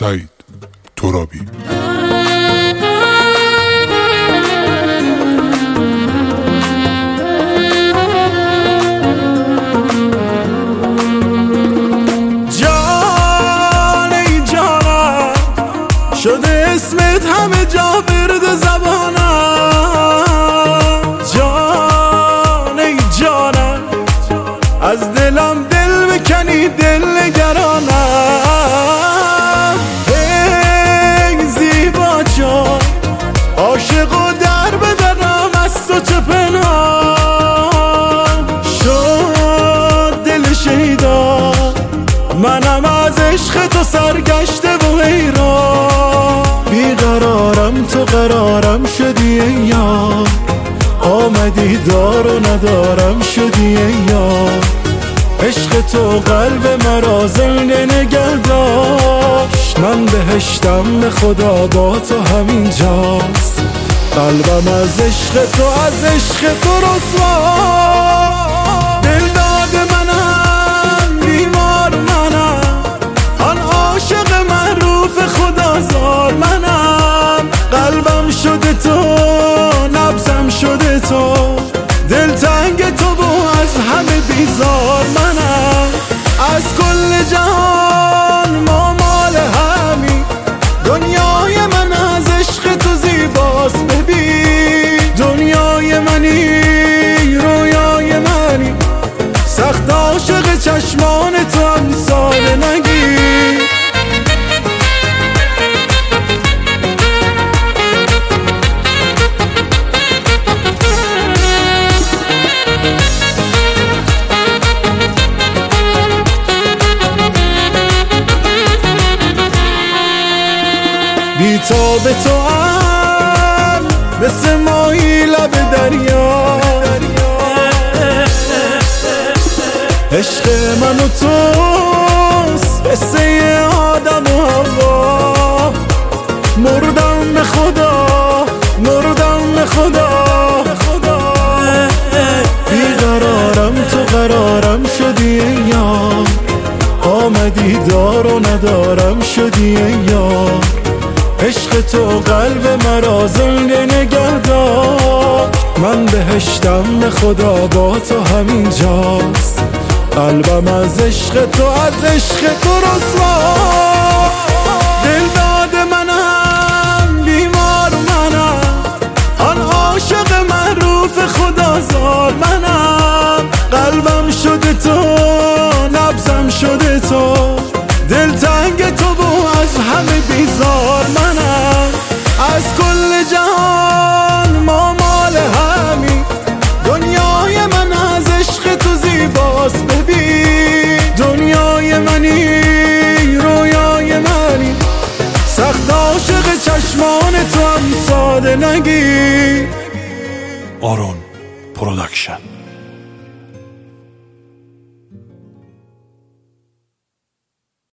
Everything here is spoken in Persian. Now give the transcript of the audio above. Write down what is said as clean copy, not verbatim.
سعید ترابی. جان ای جانم شده اسمت همه جا برد زبانم. جان ای جانم از دلم دل بکنی دل نگرانم. ای زیبا جان عاشق و در بدنم از تو چه پنهان شد دل شیدا. منم از عشق تو سرگشته و حیران. بیقرارم تو قرارم شدی ای یار. آمدی دار و ندارم شدی ای یار. عشق تو قلب مرا زنده نگه داشت. من بهشتم به خدا با تو همین جاست. قلبم از عشق تو از عشق تو رسوا. دل داده منم بیمار منم. آن عاشق معروف خدا زار منم. قلبم شده تو نبضم شده تو. دل تنگ تو و از همه بیزار منم. از کل جهان ما مال همی. دنیای من از عشق تو زیباست. ببین دنیای منی رویای منی. سخت عاشق چشمان تو امثال نگیر. بی‌تاب تو هم مثل ماهی لب دریا. عشق من و توست مثل یه آدم و هوا. مردم به خدا مردم به خدا. بیقرارم تو قرارم شدی ای یار. آمدی دار و ندارم شدی ای یار. عشق تو قلب مرا زنده نگه دار. من بهشتم به خدا با تو همین جاست. قلبم از عشق تو از عشق تو رسوا. دل داده منم بیمار منم. آن عاشق معروف خدا زار منم. قلبم شده تو نبضم شده تو. دل تنگ تو و از همه بیزار منم. از کل جهان ما مال همی. دنیای من از عشق تو زیباست. ببین دنیای منی رویای منی. سخت عاشق چشمان تو هم ساده نگیر. آرون پروداکشن.